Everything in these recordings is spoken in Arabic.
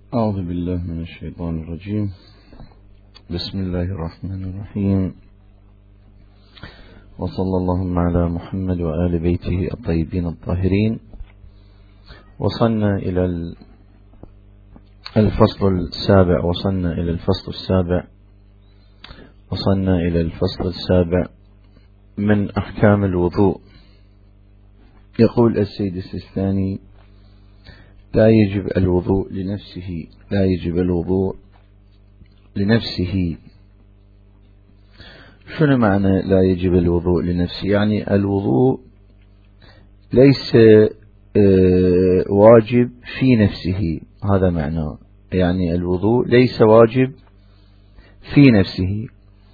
أعوذ بالله من الشيطان الرجيم. بسم الله الرحمن الرحيم، وصلى اللهم على محمد وآل بيته الطيبين الطاهرين. وصلنا إلى الفصل السابع من أحكام الوضوء. يقول السيد السيستاني: لا يجب الوضوء لنفسه. شنو معنى لا يجب الوضوء لنفسه؟ يعني الوضوء ليس واجب في نفسه، هذا معناه. يعني الوضوء ليس واجب في نفسه،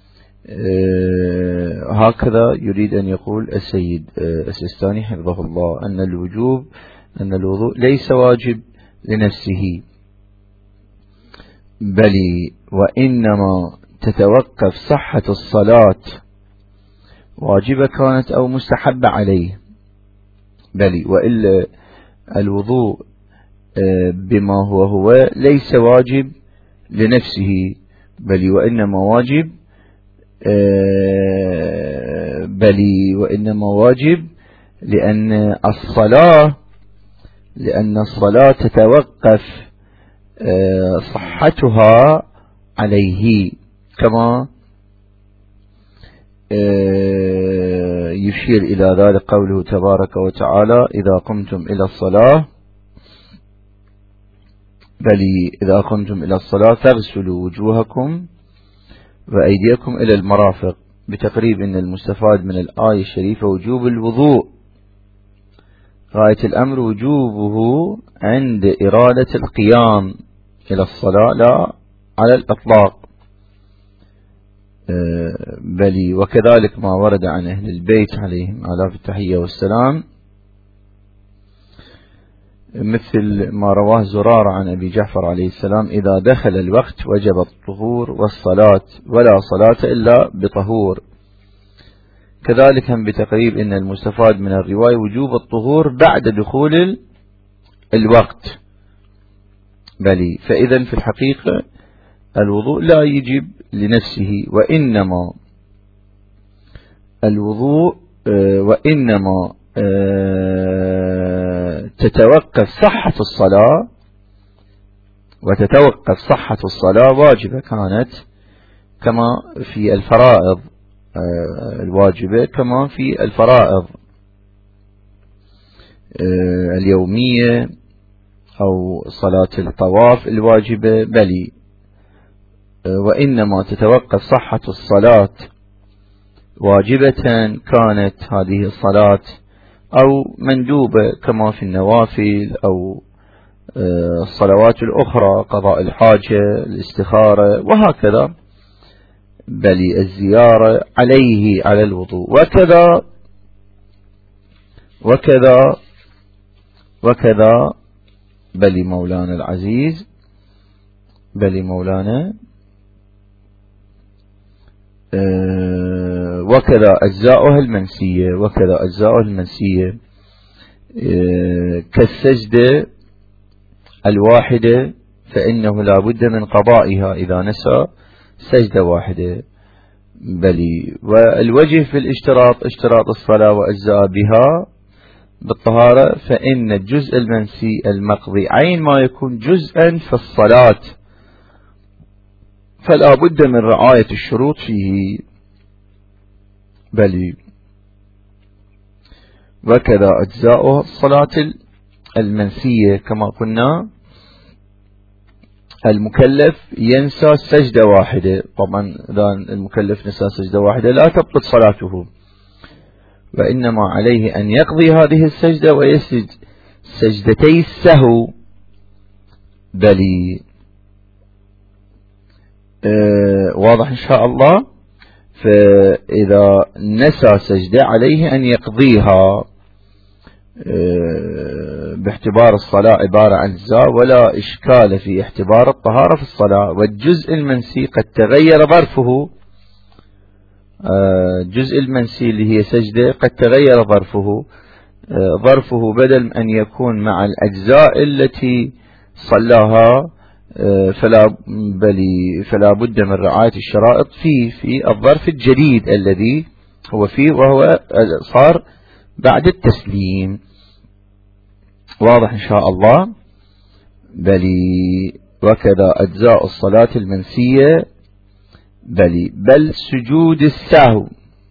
هكذا يريد أن يقول السيد السيستاني حفظه الله، أن الوضوء ليس واجب لنفسه، بل وإنما تتوقف صحة الصلاة واجبة كانت أو مستحبة عليه. بل وإلا الوضوء بما هو ليس واجب لنفسه، بل وإنما واجب لأن الصلاة تتوقف صحتها عليه، كما يشير إلى ذلك قوله تبارك وتعالى: إذا قمتم إلى الصلاة فاغسلوا وجوهكم وأيديكم إلى المرافق. بتقريب أن المستفاد من الآية الشريفة وجوب الوضوء، غاية الأمر وجوبه عند إرادة القيام إلى الصلاة، لا على الإطلاق. بل وكذلك ما ورد عن أهل البيت عليهم آلاف التحية والسلام، مثل ما رواه زرار عن أبي جعفر عليه السلام: إذا دخل الوقت وجب الطهور والصلاة، ولا صلاة إلا بطهور. كذلك هم بتقريب أن المستفاد من الرواية وجوب الطهور بعد دخول الوقت. بل فإذا في الحقيقة الوضوء لا يجب لنفسه، وإنما تتوقف صحة الصلاة، وتتوقف صحة الصلاة واجبة كانت كما في الفرائض الواجبة، كما في الفرائض اليومية أو صلاة الطواف الواجبة. بل وإنما تتوقف صحة الصلاة واجبة كانت هذه الصلاة أو مندوبة كما في النوافل أو الصلوات الأخرى، قضاء الحاجة، الاستخارة وهكذا. بل الزيارة عليه على الوضوء. وكذا بل مولانا العزيز، وكذا أجزاؤها المنسية كالسجدة الواحدة، فإنه لا بد من قضائها إذا نسى سجدة واحدة. بل والوجه في اشتراط الصلاة وأجزاء بها بالطهارة، فإن الجزء المنسي المقضي عين ما يكون جزءا في الصلاة، فلا بد من رعاية الشروط فيه. بل وكذا أجزاؤها الصلاة المنسية، كما قلنا المكلف ينسى سجدة واحدة، طبعا إذا المكلف نسى سجدة واحدة لا تبطل صلاته، وإنما عليه أن يقضي هذه السجدة ويسجد سجدتي السهو. بل واضح إن شاء الله. فإذا نسى سجدة عليه أن يقضيها، باعتبار الصلاة عبارة عن أجزاء، ولا إشكال في اعتبار الطهارة في الصلاة. والجزء المنسي قد تغير ظرفه، الجزء المنسي اللي هي سجدة قد تغير ظرفه بدل أن يكون مع الأجزاء التي صلاها فلا بد من رعاية الشرائط في الظرف الجديد الذي هو فيه، وهو صار بعد التسليم. واضح إن شاء الله. وكذا أجزاء الصلاة المنسية بل سجود السهو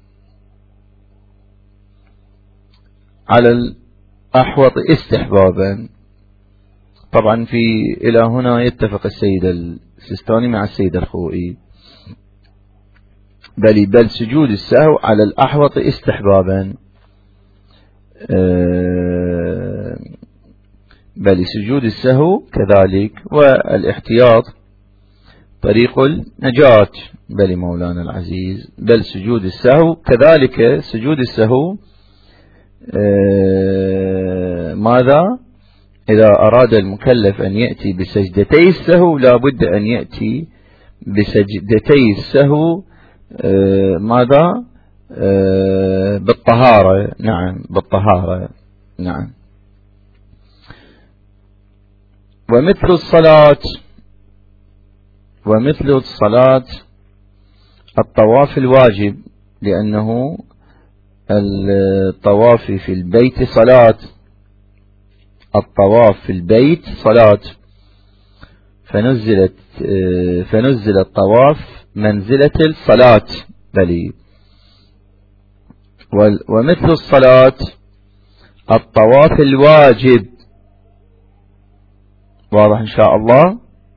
على الأحوط استحبابا. طبعا إلى هنا يتفق السيد السيستاني مع السيد الخوئي. بل سجود السهو على الأحوط استحبابا. بل سجود السهو كذلك، والاحتياط طريق النجاة. بل مولانا العزيز، بل سجود السهو كذلك. سجود السهو ماذا؟ إذا أراد المكلف أن يأتي بسجدتي السهو لا بد أن يأتي بسجدتي السهو ماذا؟ بالطهارة. نعم، بالطهارة. نعم. ومثل الصلاة الطواف الواجب، لأنه الطواف في البيت صلاة. الطواف في البيت صلاة، فنزل الطواف منزلة الصلاة. ومثل الصلاة الطواف الواجب. واضح إن شاء الله.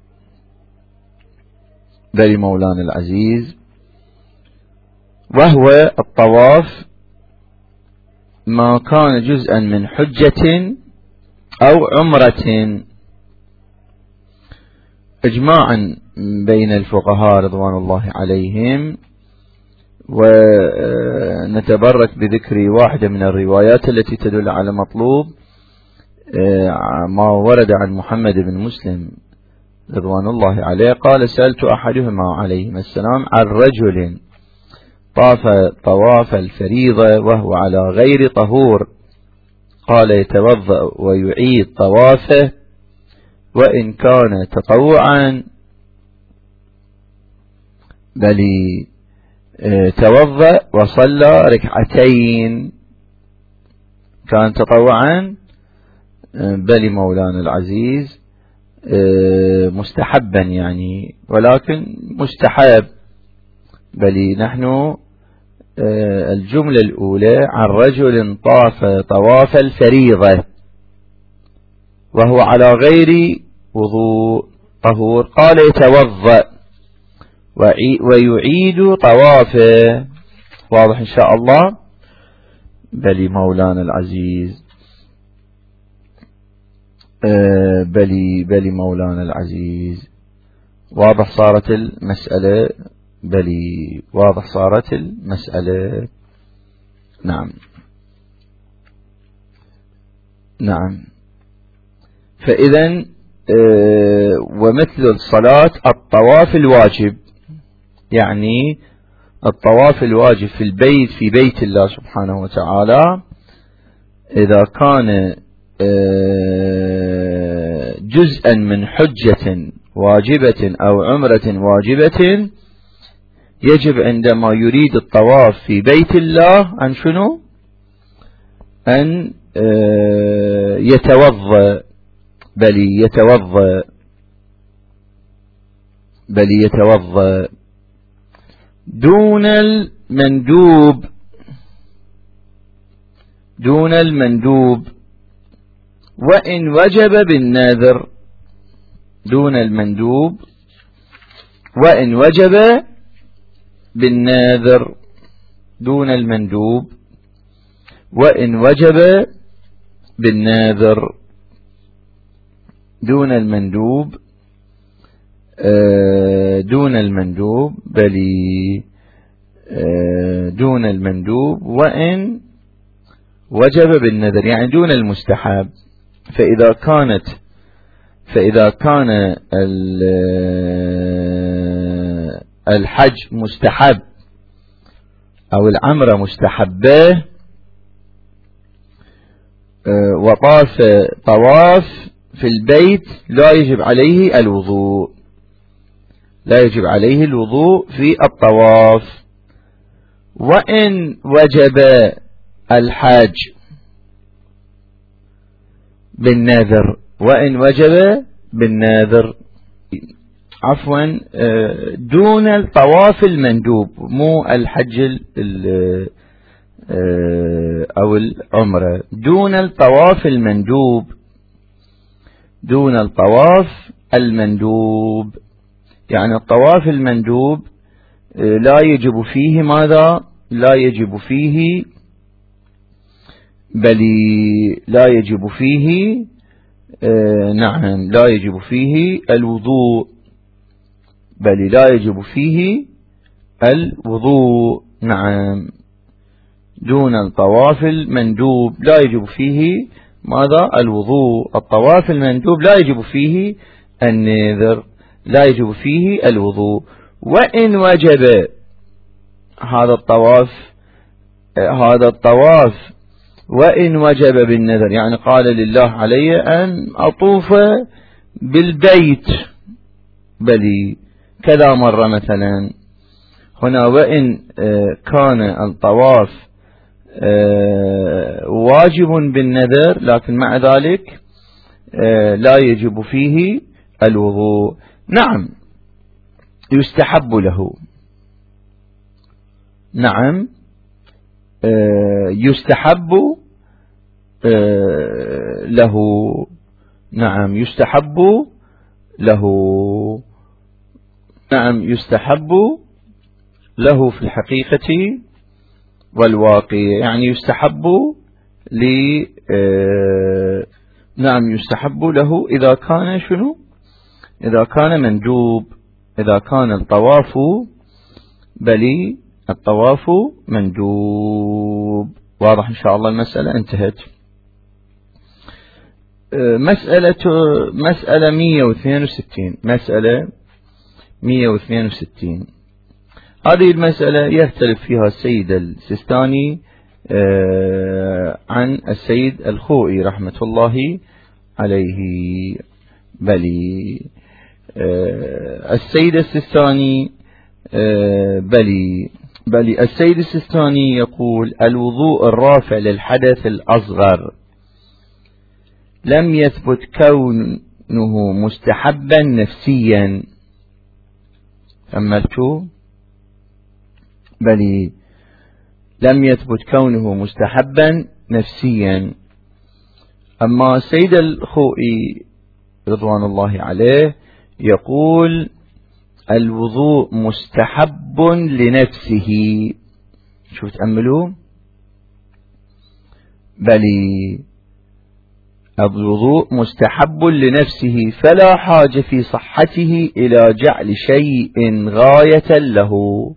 مولانا العزيز، وهو الطواف ما كان جزءا من حجة أو عمرة، إجماعا بين الفقهاء رضوان الله عليهم. ونتبرك بذكر واحدة من الروايات التي تدل على مطلوب ما ورد عن محمد بن مسلم رضوان الله عليه قال: سألت أحدهما عليهما السلام عن رجل طاف طواف الفريضة وهو على غير طهور، قال: يتوضأ ويعيد طوافه وإن كان تطوعا. توضأ وصلى ركعتين، كان تطوعا. مولانا العزيز، مستحبا يعني، ولكن مستحب. نحن الجملة الأولى عن رجل طاف طواف الفريضة وهو على غير وضوء طهور، قال: يتوضأ ويعيد طوافه. واضح إن شاء الله. مولانا العزيز، مولانا العزيز، واضح صارت المسألة. واضح صارت المسألة. نعم. فإذا ومثل الصلاة الطواف الواجب، يعني الطواف الواجب في البيت، في بيت الله سبحانه وتعالى، إذا كان جزءا من حجة واجبة أو عمرة واجبة، يجب عندما يريد الطواف في بيت الله أن شنو؟ أن يتوضأ. يتوضأ دون المندوب وإن وجب بالنذر. دون المندوب وإن وجب بالنذر. دون المندوب وإن وجب بالنذر. دون المندوب دون المندوب وإن وجب بالنذر، يعني دون المستحب. فإذا كان الحج مستحب أو العمرة مستحبة وطاف طواف في البيت لا يجب عليه الوضوء، لا يجب عليه الوضوء في الطواف. وإن وجب الحج بالنذر، وإن وجب بالنذر عفوا دون الطواف المندوب، مو الحج أو العمرة، دون الطواف المندوب، دون الطواف المندوب. يعني الطواف المندوب لا يجب فيه ماذا؟ لا يجب فيه، بل لا يجب فيه نعم لا يجب فيه الوضوء، بل لا يجب فيه الوضوء. نعم دون الطواف المندوب لا يجب فيه ماذا؟ الوضوء. الطواف المندوب لا يجب فيه النذر، لا يجب فيه الوضوء. وإن وجب هذا الطواف وإن وجب بالنذر، يعني قال لله علي أن أطوف بالبيت بل كذا مرة مثلا، هنا وإن كان الطواف واجب بالنذر لكن مع ذلك لا يجب فيه الوضوء. نعم يستحب له، نعم يستحب له، نعم يستحب له، نعم يستحب له في الحقيقة والواقع. يعني يستحب نعم يستحب له إذا كان شنو؟ إذا كان مندوب، إذا كان الطواف بل الطواف مندوب. واضح إن شاء الله المسألة انتهت. مسألة 162. مسألة 162 هذه المسألة يختلف فيها السيد السيستاني عن السيد الخوئي رحمة الله عليه. السيد السيستاني السيد السيستاني يقول الوضوء الرافع للحدث الأصغر لم يثبت كونه مستحبا نفسيا. أملتوا لم يثبت كونه مستحبا نفسيا. أما السيد الخوئي رضوان الله عليه يقول الوضوء مستحب لنفسه. شوف تأملوا، الوضوء مستحب لنفسه فلا حاجة في صحته إلى جعل شيء غاية له،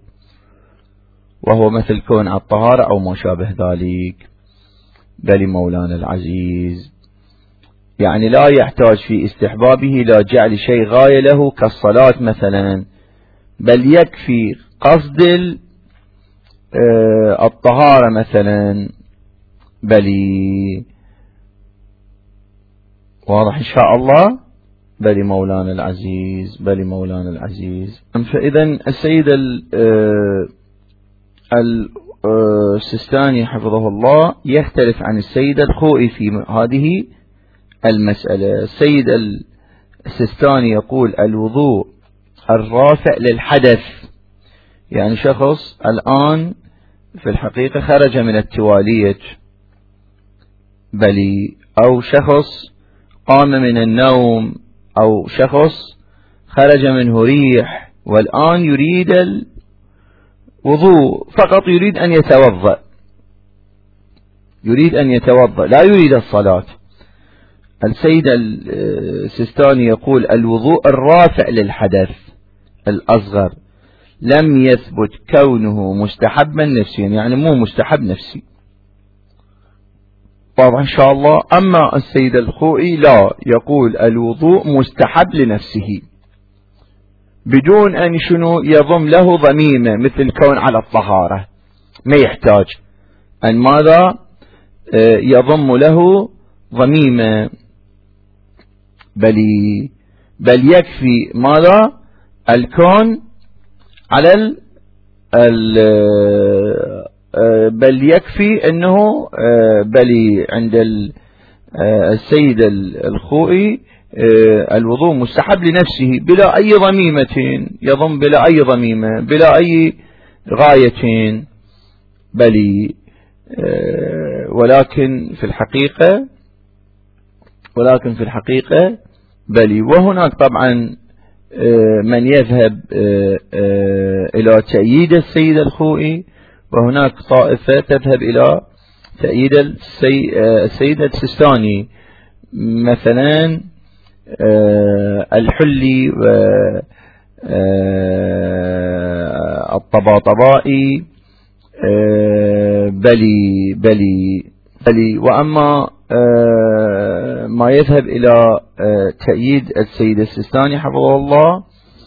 وهو مثل كون الطهارة أو ما شابه ذلك. مولانا العزيز يعني لا يحتاج في استحبابه إلى جعل شيء غاية له كالصلاة مثلا، بل يكفي قصد الطهارة مثلا. واضح إن شاء الله. مولانا العزيز مولانا العزيز. فإذا السيد السيستاني حفظه الله يختلف عن السيد الخوئي في هذه المسألة. السيد السيستاني يقول الوضوء الرافع للحدث، يعني شخص الآن في الحقيقة خرج من التواليت أو شخص قام من النوم، أو شخص خرج منه ريح والآن يريد الوضوء، فقط يريد أن يتوضأ، لا يريد الصلاة. السيد السيستاني يقول الوضوء الرافع للحدث الأصغر لم يثبت كونه مستحبا نفسيا، يعني مو مستحب نفسي. واضح إن شاء الله. أما السيد الخوئي لا، يقول الوضوء مستحب لنفسه بدون أن يضم له ضميمة مثل كون على الطهارة، ما يحتاج أن ماذا يضم له ضميمة. بل يكفي ماذا؟ الكون على بل يكفي أنه عند السيد الخوئي الوضوء مستحب لنفسه بلا أي ضميمة، يضم بلا أي ضميمة بلا أي غاية، ولكن في الحقيقة وهناك طبعا من يذهب إلى تأييد السيد الخوئي، وهناك طائفة تذهب إلى تأييد السيد السيستاني، مثلا الحلي والطباطبائي، وأما ما يذهب إلى تأييد السيد السيستاني حفظه الله،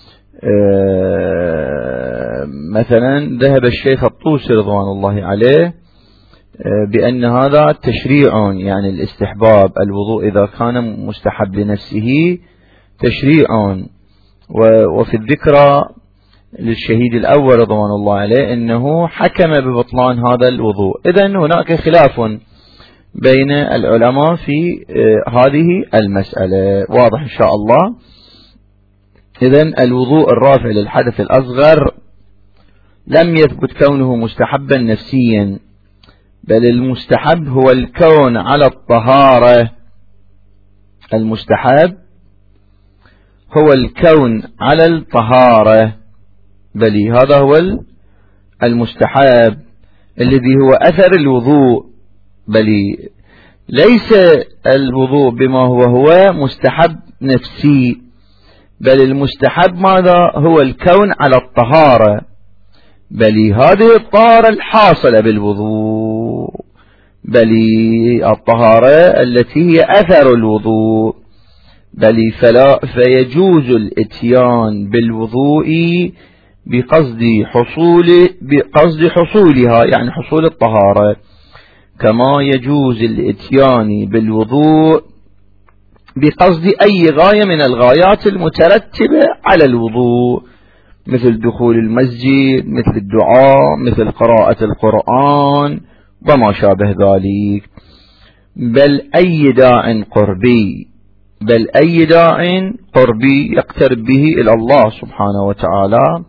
مثلا ذهب الشيخ الطوسي رضوان الله عليه بأن هذا تشريع، يعني الاستحباب الوضوء إذا كان مستحب لنفسه تشريع. وفي الذكرى للشهيد الأول رضوان الله عليه أنه حكم ببطلان هذا الوضوء. إذن هناك خلاف بين العلماء في هذه المسألة، واضح إن شاء الله. إذن الوضوء الرافع للحدث الأصغر لم يثبت كونه مستحبا نفسيا، بل المستحب هو الكون على الطهارة. المستحب هو الكون على الطهارة، هذا هو المستحب الذي هو أثر الوضوء، ليس الوضوء بما هو مستحب نفسي، بل المستحب ماذا؟ هو الكون على الطهارة، هذه الطهارة الحاصلة بالوضوء، الطهارة التي هي أثر الوضوء، فيجوز الاتيان بالوضوء بقصد حصولها، يعني حصول الطهارة، كما يجوز الاتيان بالوضوء بقصد أي غاية من الغايات المترتبة على الوضوء، مثل دخول المسجد، مثل الدعاء، مثل قراءة القرآن وما شابه ذلك. أي داع قربي يقترب به إلى الله سبحانه وتعالى،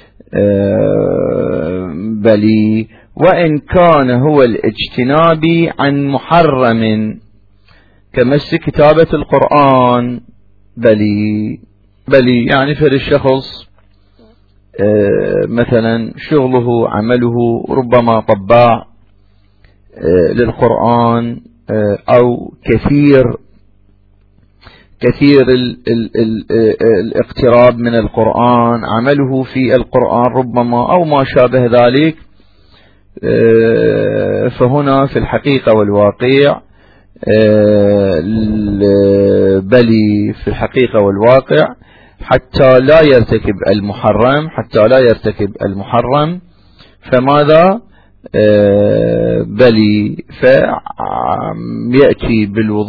وإن كان هو الاجتناب عن محرم كمس كتابة القرآن، يعني في الشخص مثلا شغله عمله ربما طباع للقرآن، أو كثير الاقتراب من القرآن، عمله في القرآن ربما أو ما شابه ذلك، فهنا في الحقيقة والواقع في الحقيقة والواقع حتى لا يرتكب المحرم، فماذا؟ فيأتي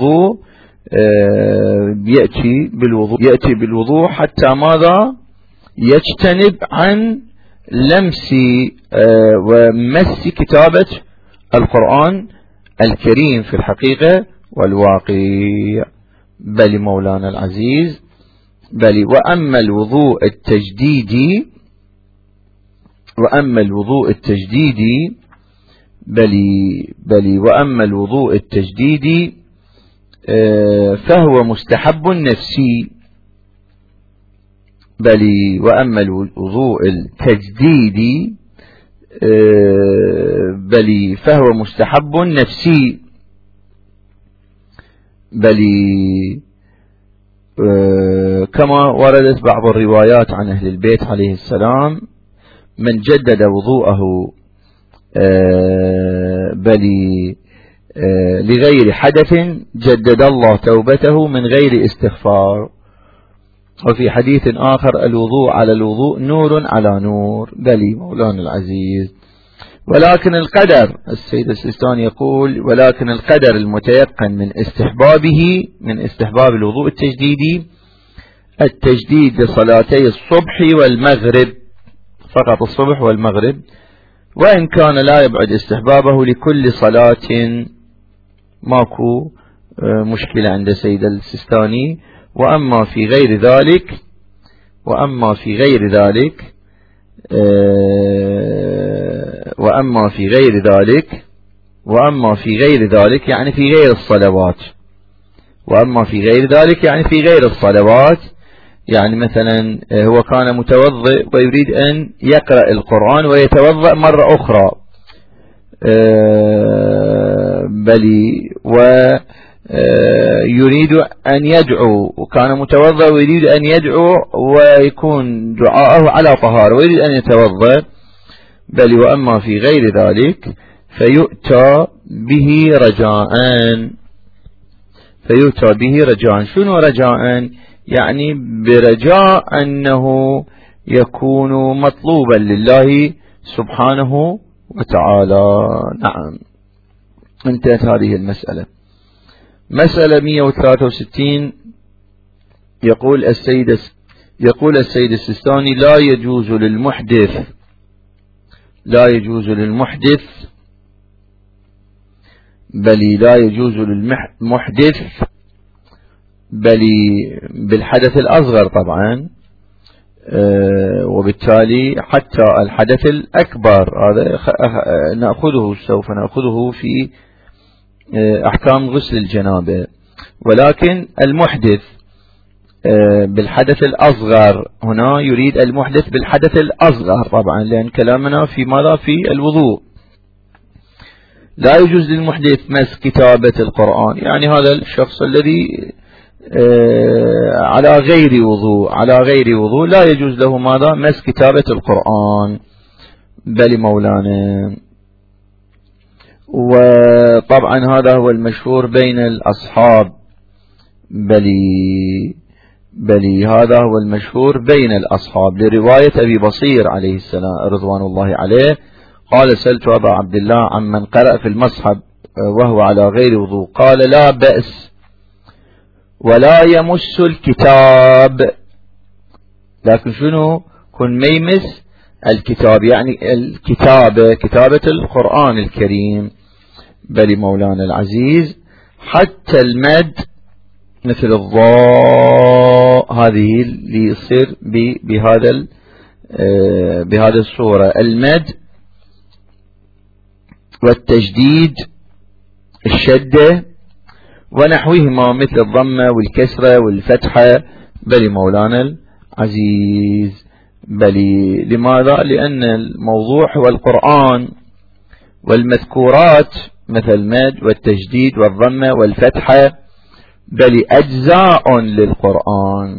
بالوضوء حتى ماذا؟ يجتنب عن لمس ومس كتابة القرآن الكريم في الحقيقة والواقع. مولانا العزيز، وأما الوضوء التجديدي فهو مستحب نفسي، وأما الوضوء التجديدي فهو مستحب نفسي، كما وردت بعض الروايات عن أهل البيت عليه السلام: من جدد وضوءه لغير حدث جدد الله توبته من غير استغفار. وفي حديث آخر: الوضوء على الوضوء نور على نور. مولانا العزيز، ولكن القدر، السيد السيستاني يقول ولكن القدر المتيقن من استحباب الوضوء التجديدي التجديد لصلاتي الصبح والمغرب، فقط الصبح والمغرب، وإن كان لا يبعد استحبابه لكل صلاة، ماكو مشكلة عند السيد السيستاني. وأما في غير ذلك يعني في غير الصلوات، يعني مثلا هو كان متوضئ ويريد أن يقرأ القرآن ويتوضأ مرة أخرى، ويريد أن يدعو، وكان متوضئ ويريد أن يدعو ويكون دعاءه على طهارة ويريد أن يتوضأ، وأما في غير ذلك فيؤتى به رجاء. شنو رجاء؟ يعني برجاء أنه يكون مطلوبا لله سبحانه وتعالى. نعم، انتهت هذه المسألة. مسألة 163 يقول السيد السيستاني لا يجوز للمحدث بل بالحدث الأصغر طبعا، وبالتالي حتى الحدث الأكبر هذا سوف نأخذه في أحكام غسل الجنابة، ولكن المحدث بالحدث الأصغر هنا يريد المحدث بالحدث الأصغر طبعا، لأن كلامنا في ماذا؟ في الوضوء. لا يجوز للمحدث مس كتابة القرآن، يعني هذا الشخص الذي على غير وضوء لا يجوز له ماذا؟ مس كتابة القرآن. بل مولانا، وطبعا هذا هو المشهور بين الأصحاب، هذا هو المشهور بين الأصحاب لرواية أبي بصير عليه السلام رضوان الله عليه قال سألت أبا عبد الله عمن قرأ في المصحف وهو على غير وضوء قال لا بأس ولا يمس الكتاب، لكن شنو كن ميمس الكتاب، يعني كتابة القرآن الكريم. بل مولانا العزيز حتى المد مثل الضاء هذه اللي يصير بهذا الصورة، المد والتجديد الشدة ونحوهما مثل الضمة والكسرة والفتحة. بل مولانا العزيز، لماذا؟ لأن الموضوع هو القرآن، والمذكورات مثل المد والتجديد والضمة والفتحة أجزاء للقرآن.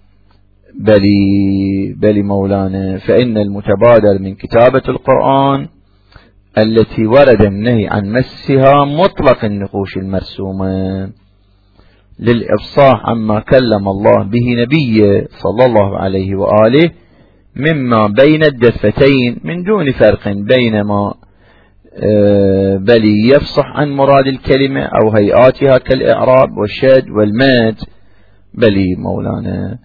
مولانا، فإن المتبادر من كتابة القرآن التي ورد النهي عن مسها مطلق النقوش المرسومة للإفصاح عما كلم الله به نبيه صلى الله عليه وآله مما بين الدفتين من دون فرق بينما، يفصح عن مراد الكلمة أو هيئاتها كالإعراب والشد والمد. مولانا،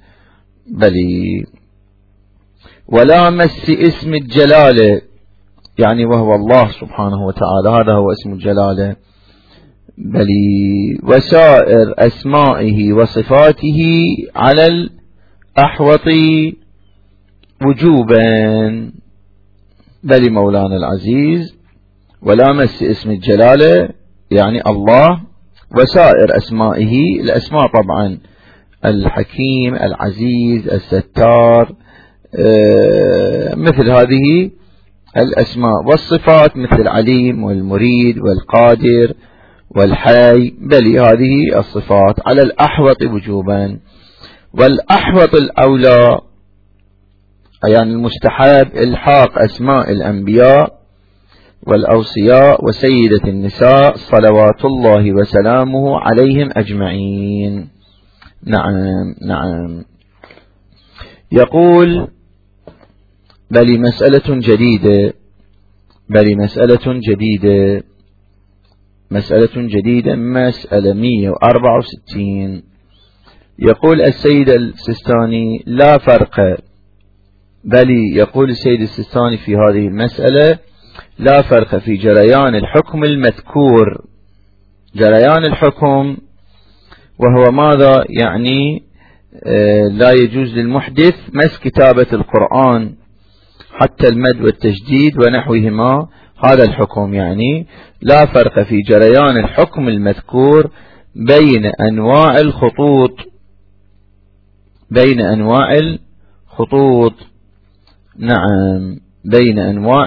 ولا مس اسم الجلالة، يعني وهو الله سبحانه وتعالى، هذا هو اسم الجلالة. وسائر أسمائه وصفاته على الأحوط وجوبا. مولانا العزيز، ولا مس اسم الجلالة يعني الله، وسائر أسمائه، الأسماء طبعا الحكيم العزيز الستار مثل هذه الأسماء، والصفات مثل العليم والمريد والقادر والحي. هذه الصفات على الأحوط وجوبا. والأحوط الأولى يعني المستحب إلحاق أسماء الأنبياء والأوصياء وسيدة النساء صلوات الله وسلامه عليهم أجمعين. نعم. يقول مسألة جديدة بل مسألة جديدة، مسألة جديدة، مسألة 164. يقول السيد السيستاني لا فرق، بل يقول السيد السيستاني في هذه المسألة لا فرق في جريان الحكم المذكور. جريان الحكم وهو ماذا؟ يعني لا يجوز للمحدث مس كتابة القرآن حتى المد والتجديد ونحوهما، هذا الحكم. يعني لا فرق في جريان الحكم المذكور بين أنواع الخطوط، بين أنواع الخطوط، نعم، بين أنواع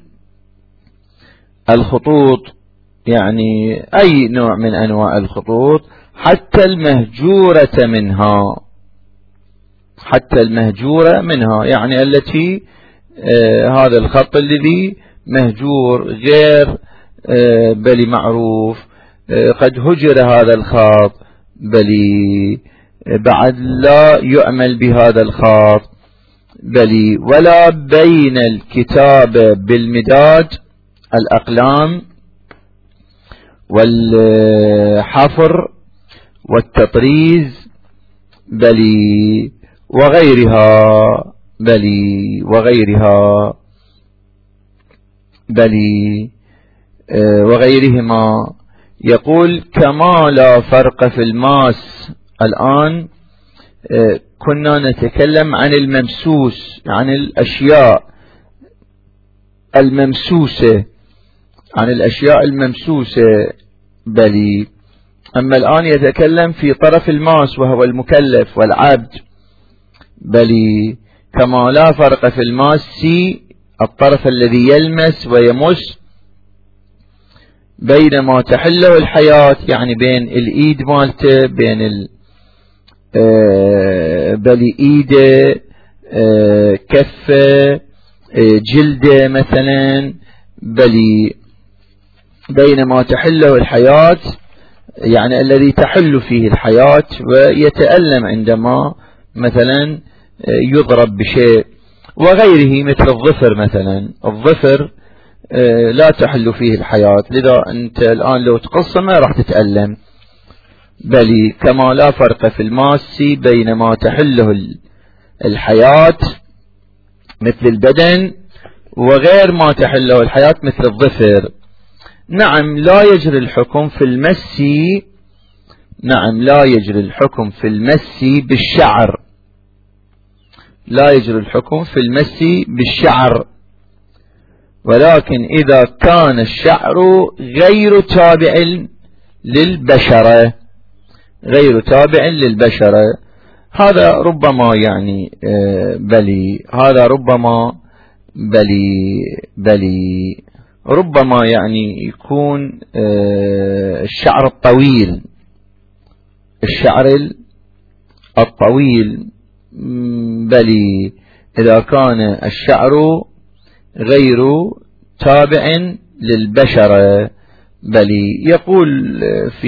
الخطوط، يعني أي نوع من أنواع الخطوط، حتى المهجورة منها، حتى المهجورة منها، يعني التي هذا الخط الذي مهجور غير بل معروف، قد هجر هذا الخط بل بعد لا يعمل بهذا الخط بل، ولا بين الكتابة بالمداد الأقلام والحفر والتطريز بل وغيرها، بل وغيرها، بل وغيرهما. يقول كما لا فرق في الماس. الآن كنا نتكلم عن الممسوس، عن الأشياء الممسوسة، عن الأشياء الممسوسة بل، أما الآن يتكلم في طرف الماس وهو المكلف والعبد بل. كما لا فرق في الماس الطرف الذي يلمس ويمس بين ما تحله الحياة، يعني بين الإيد مالته، بين بل إيده، كفه، جلده مثلا، بل بين ما تحله الحياة، يعني الذي تحل فيه الحياة ويتألم عندما مثلا يضرب بشيء، وغيره مثل الظفر مثلا. الظفر لا تحل فيه الحياة، لذا أنت الآن لو تقصمه راح تتألم. بل كما لا فرق في الماس بين ما تحله الحياة مثل البدن وغير ما تحله الحياة مثل الظفر. نعم لا يجري الحكم في المس، نعم لا يجري الحكم في المس بالشعر، لا يجري الحكم في المس بالشعر، ولكن إذا كان الشعر غير تابع للبشرة، غير تابع للبشرة، هذا ربما يعني بلي، هذا ربما بلي ربما يعني يكون الشعر الطويل، الشعر الطويل بلي إذا كان الشعر غير تابع للبشرة بلي. يقول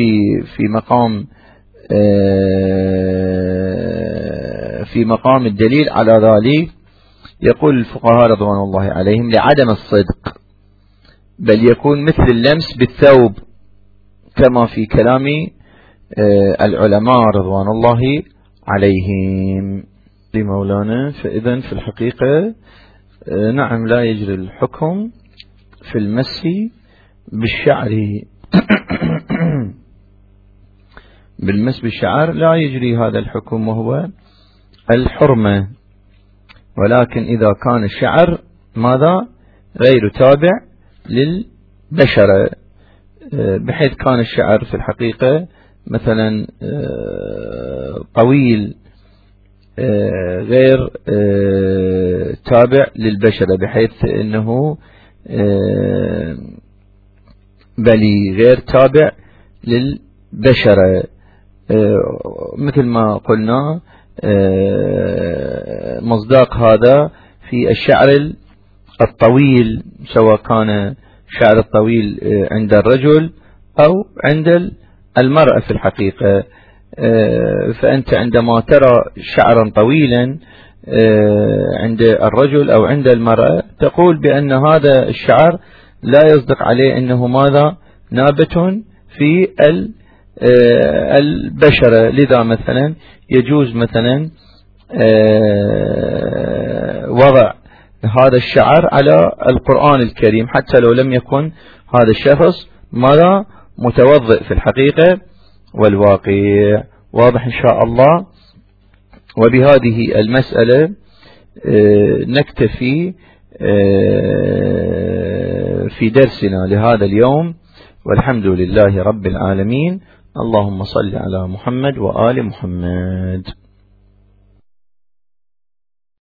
في مقام الدليل على ذلك، يقول الفقهاء رضوان الله عليهم لعدم الصدق، بل يكون مثل اللمس بالثوب كما في كلام العلماء رضوان الله عليهم. لمولانا فإذن في الحقيقة نعم لا يجري الحكم في المس بالشعر بالمس بالشعر لا يجري هذا الحكم وهو الحرمة، ولكن إذا كان الشعر ماذا؟ غير تابع للبشرة، بحيث كان الشعر في الحقيقة مثلا طويل غير تابع للبشرة، بحيث أنه بلي غير تابع للبشرة، مثل ما قلنا مصداق هذا في الشعر الطويل، سواء كان شعر الطويل عند الرجل أو عند المرأة في الحقيقة. فأنت عندما ترى شعرا طويلا عند الرجل أو عند المرأة تقول بأن هذا الشعر لا يصدق عليه أنه ماذا نابت في البشرة. لذا مثلا يجوز مثلا وضع هذا الشعر على القرآن الكريم حتى لو لم يكن هذا الشخص ماذا متوضئ في الحقيقة والواقع. واضح إن شاء الله. وبهذه المسألة نكتفي في درسنا لهذا اليوم، والحمد لله رب العالمين. اللهم صل على محمد وآل محمد.